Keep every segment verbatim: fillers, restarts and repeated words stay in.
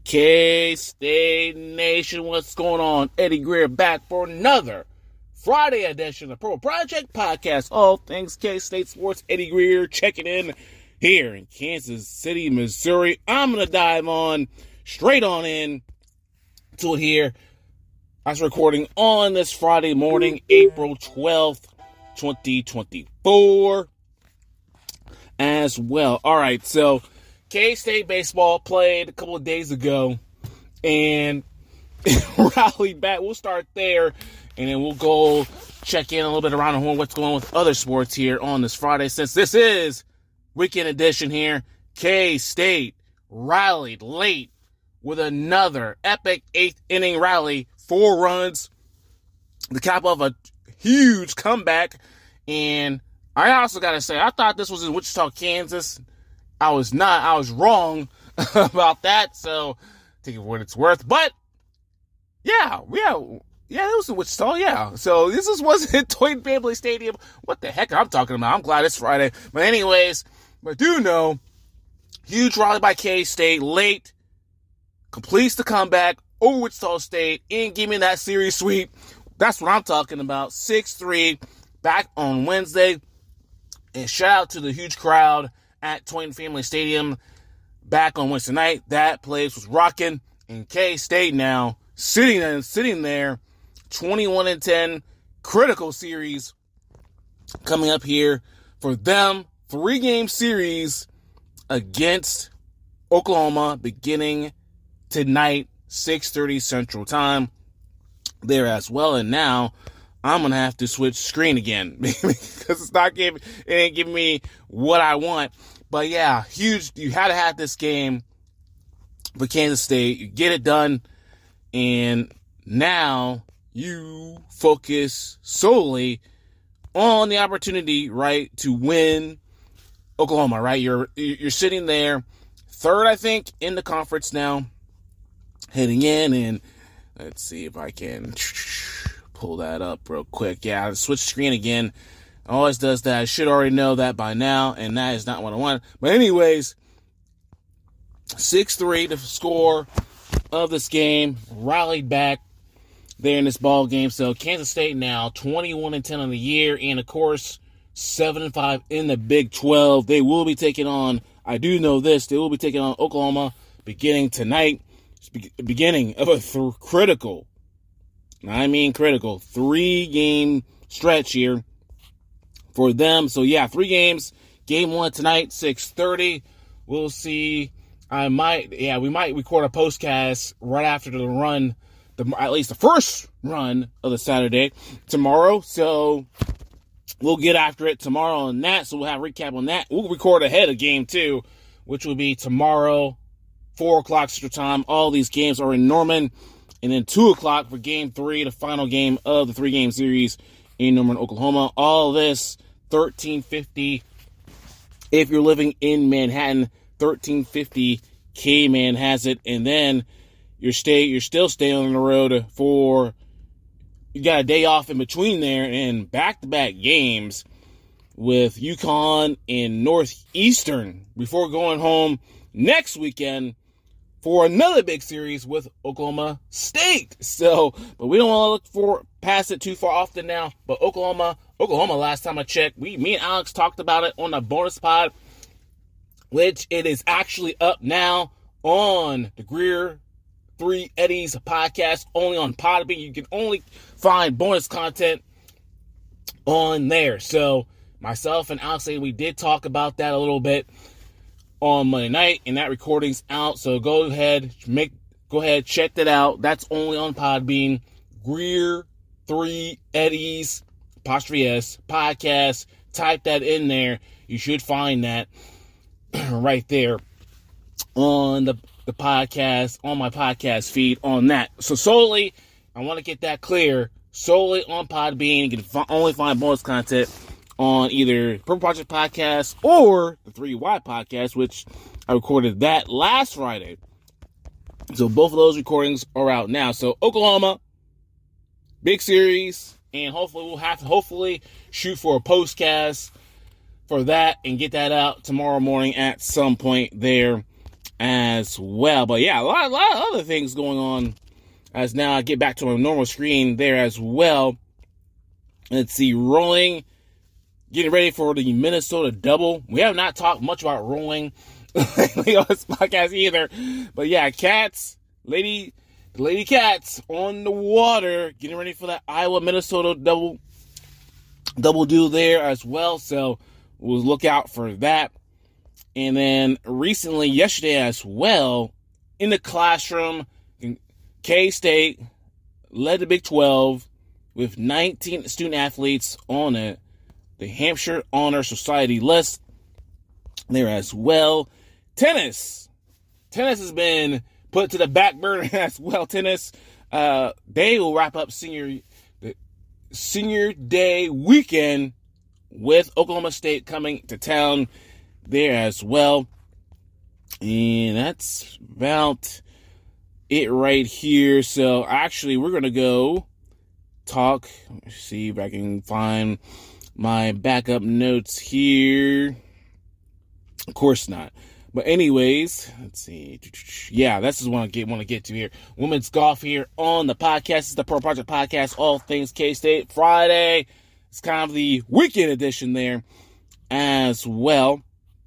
K-State Nation, what's going on? Eddie Greer back for another Friday edition of Purple Project Podcast. All things K-State sports. Eddie Greer checking in here in Kansas City, Missouri. I'm going to dive on straight on in to it here. I was recording on this Friday morning, April twelfth, twenty twenty-four as well. All right, so K-State baseball played a couple of days ago and rallied back. We'll start there, and then we'll go check in a little bit around the horn what's going on with other sports here on this Friday. Since this is weekend edition here, K-State rallied late with another epic eighth inning rally, four runs, the cap of a huge comeback. And I also got to say, I thought this was in Wichita, Kansas. I was not. I was wrong about that, so take it for what it's worth. But, yeah, yeah, yeah, it was in Wichita, yeah. So this is, wasn't Toyota Family Stadium. What the heck I'm talking about? I'm glad it's Friday. But anyways, I do know, huge rally by K-State, late, completes the comeback over Wichita State, and give me that series sweep. That's what I'm talking about. six three, back on Wednesday. And shout out to the huge crowd at Toyota Family Stadium back on Wednesday night. That place was rocking. And K-State now sitting and sitting there, twenty-one and ten, critical series coming up here for them. Three-game series against Oklahoma beginning tonight, six thirty Central Time there as well. And now I'm going to have to switch screen again because it's not giving, it ain't giving me what I want. But yeah, huge. You had to have this game for Kansas State. You get it done. And now you focus solely on the opportunity, right, to win Oklahoma, right? You're, you're sitting there third, I think, in the conference now, heading in. And let's see if I can pull that up real quick. Yeah, I'll switch screen again. Always does that. I should already know that by now, and that is not what I want. But anyways, six three the score of this game. Rallied back there in this ball game. So Kansas State now twenty-one and ten on the year, and of course seven and five in the Big twelve. They will be taking on, I do know this, they will be taking on Oklahoma beginning tonight. Beginning of a th- critical, I mean critical, three-game stretch here for them. So, yeah, three games. Game one tonight, six thirty. We'll see. I might, yeah, we might record a postcast right after the run, the at least the first run of the Saturday tomorrow. So, we'll get after it tomorrow on that. So, we'll have a recap on that. We'll record ahead of game two, which will be tomorrow, four o'clock Central Time. All these games are in Norman. And then two o'clock for game three, the final game of the three-game series in Norman, Oklahoma. All this, thirteen fifty. If you're living in Manhattan, thirteen fifty K-Man has it. And then you're, stay, you're still staying on the road for, you got a day off in between there, and back-to-back games with UConn and Northeastern before going home next weekend for another big series with Oklahoma State. So, but we don't want to look for past it too far often now. But Oklahoma, Oklahoma, last time I checked, we, me and Alex talked about it on the bonus pod, which it is actually up now on the Greer Three Eddies podcast, only on Podbean. You can only find bonus content on there. So, myself and Alex, we did talk about that a little bit on Monday night, and that recording's out. So go ahead, make go ahead, check that out. That's only on Podbean. Greer Three Eddies apostrophe S podcast. Type that in there. You should find that right there on the the podcast, on my podcast feed on that. So solely, I want to get that clear. Solely on Podbean. You can f- only find bonus content on either Purple Project Podcast or the three Y Podcast, which I recorded that last Friday. So both of those recordings are out now. So Oklahoma, big series, and hopefully we'll have to hopefully shoot for a postcast for that and get that out tomorrow morning at some point there as well. But yeah, a lot, a lot of other things going on as now I get back to my normal screen there as well. Let's see, rolling, getting ready for the Minnesota double. We have not talked much about rolling lately on this podcast either. But yeah, Cats, Lady, the Lady Cats on the water, getting ready for that Iowa Minnesota double, double do there as well. So we'll look out for that. And then recently, yesterday as well, in the classroom, K-State led the Big twelve with nineteen student athletes on it, the Hampshire Honor Society list there as well. Tennis. Tennis has been put to the back burner as well. Tennis, uh, they will wrap up senior the senior day weekend with Oklahoma State coming to town there as well. And that's about it right here. So actually, we're going to go talk. Let's see if I can find my backup notes here. Of course not. But anyways, let's see. Yeah, this is what I get, want to get to here. Women's golf here on the podcast. This is the Pro Project Podcast, all things K-State. Friday, it's kind of the weekend edition there as well.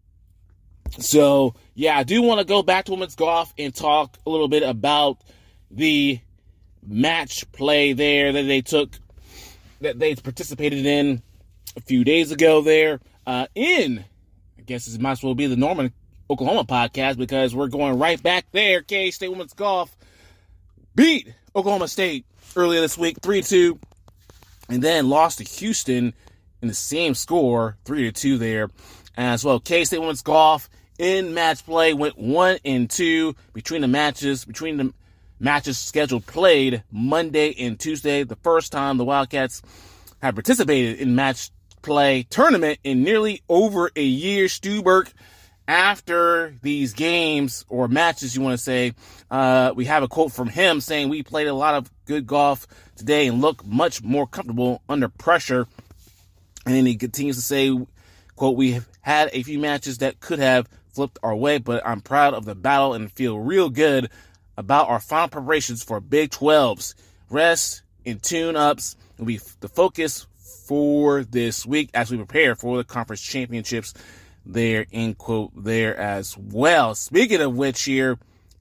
So, yeah, I do want to go back to women's golf and talk a little bit about the match play there that they took, that they participated in a few days ago there uh, in, I guess it might as well be the Norman, Oklahoma podcast, because we're going right back there. K-State women's golf beat Oklahoma State earlier this week, three to two, and then lost to Houston in the same score, three to two there as well. K-State women's golf in match play went one and two between the matches, between the matches scheduled played Monday and Tuesday. The first time the Wildcats have participated in match play tournament in nearly over a year. Stu Burke, after these games or matches, you want to say, uh, we have a quote from him saying, "We played a lot of good golf today and look much more comfortable under pressure." And then he continues to say, quote, "We have had a few matches that could have flipped our way, but I'm proud of the battle and feel real good about our final preparations for Big twelves. Rest and tune-ups will be the focus for this week as we prepare for the conference championships." There, end quote, there as well. Speaking of which here,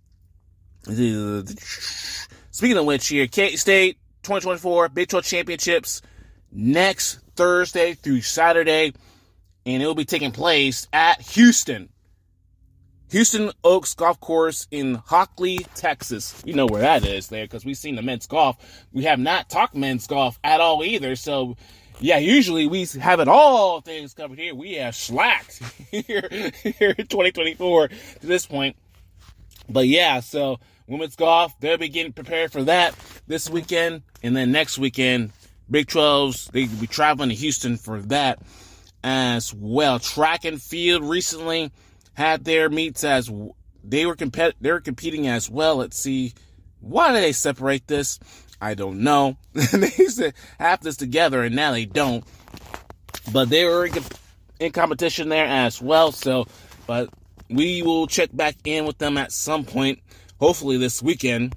speaking of which here, K-State twenty twenty-four Big twelve championships next Thursday through Saturday, and it will be taking place at Houston. Houston Oaks Golf Course in Hockley, Texas. You know where that is there, because we've seen the men's golf. We have not talked men's golf at all either. So, yeah, usually we have it all things covered here. We have slacked here, here in twenty twenty-four to this point. But, yeah, so women's golf, they'll be getting prepared for that this weekend. And then next weekend, Big twelves, they'll be traveling to Houston for that as well. Track and field recently had their meets as they were compet- they were competing as well. Let's see, why did they separate this? I don't know. They used to have this together, and now they don't. But they were in, in competition there as well. So, but we will check back in with them at some point, hopefully this weekend,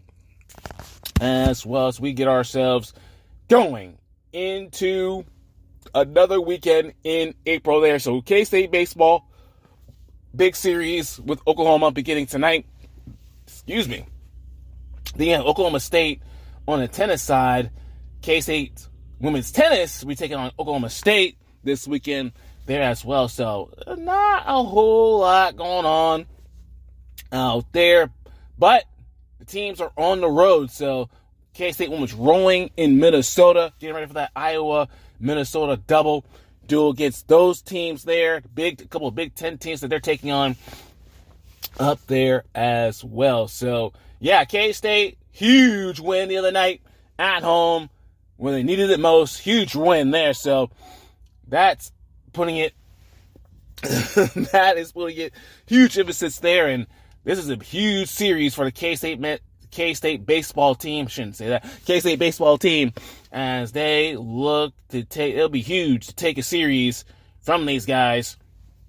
as well as we get ourselves going into another weekend in April there. So K-State baseball, big series with Oklahoma beginning tonight. Excuse me. Then Oklahoma State on the tennis side. K-State women's tennis, we taking on Oklahoma State this weekend there as well. So not a whole lot going on out there, but the teams are on the road. So K-State women's rolling in Minnesota, getting ready for that Iowa Minnesota double duel against those teams there. Big, a couple of Big Ten teams that they're taking on up there as well. So, yeah, K-State, huge win the other night at home when they needed it most. Huge win there. So, that's putting it, that is putting it, huge emphasis there. And this is a huge series for the K-State Met. K-State baseball team, shouldn't say that, K-State baseball team, as they look to take, it'll be huge to take a series from these guys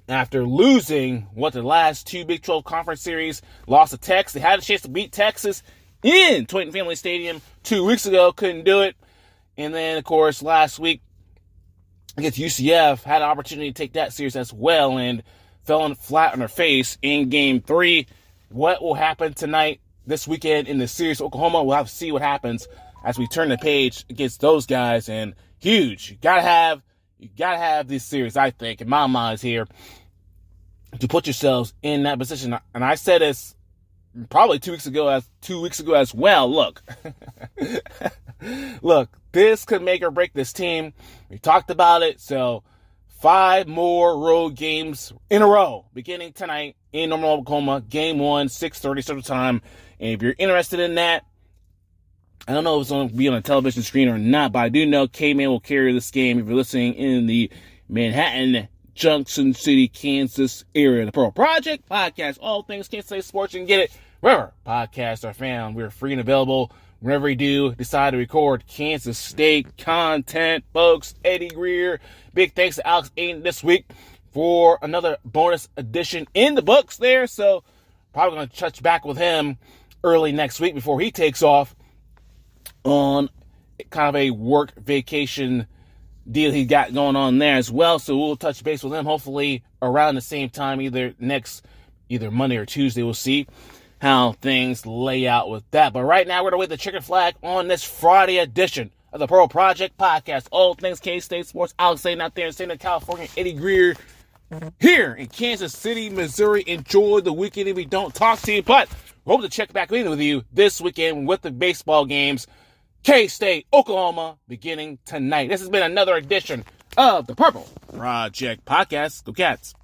after losing what the last two Big twelve Conference series, lost to Texas. They had a chance to beat Texas in Toyota Family Stadium two weeks ago, couldn't do it. And then, of course, last week against U C F, had an opportunity to take that series as well and fell on flat on their face in game three. What will happen tonight, this weekend in the series of Oklahoma? We'll have to see what happens as we turn the page against those guys. And huge. You gotta have, you gotta have this series, I think, in my mind here, to put yourselves in that position. And I said this probably two weeks ago as two weeks ago as well. Look, look, this could make or break this team. We talked about it. So five more road games in a row beginning tonight in Norman, Oklahoma. Game one, six thirty Central Time. And if you're interested in that, I don't know if it's going to be on a television screen or not, but I do know K-Man will carry this game if you're listening in the Manhattan, Junction City, Kansas area. The Pearl Project Podcast, all things Kansas State sports. You can get it wherever podcasts are found. We're free and available whenever we do decide to record Kansas State content, folks. Eddie Greer, big thanks to Alex Aiden this week for another bonus edition in the books there. So probably going to touch back with him early next week before he takes off on kind of a work vacation deal he got going on there as well. So we'll touch base with him hopefully around the same time, either next, either Monday or Tuesday. We'll see how things lay out with that. But right now we're going to wave the chicken flag on this Friday edition of the Pearl Project Podcast. All things K-State sports. Alex Aiden out there in Southern California. Eddie Greer here in Kansas City, Missouri. Enjoy the weekend if we don't talk to you. But we hope to check back in with you this weekend with the baseball games. K-State, Oklahoma, beginning tonight. This has been another edition of the Purple Project Podcast. Go Cats.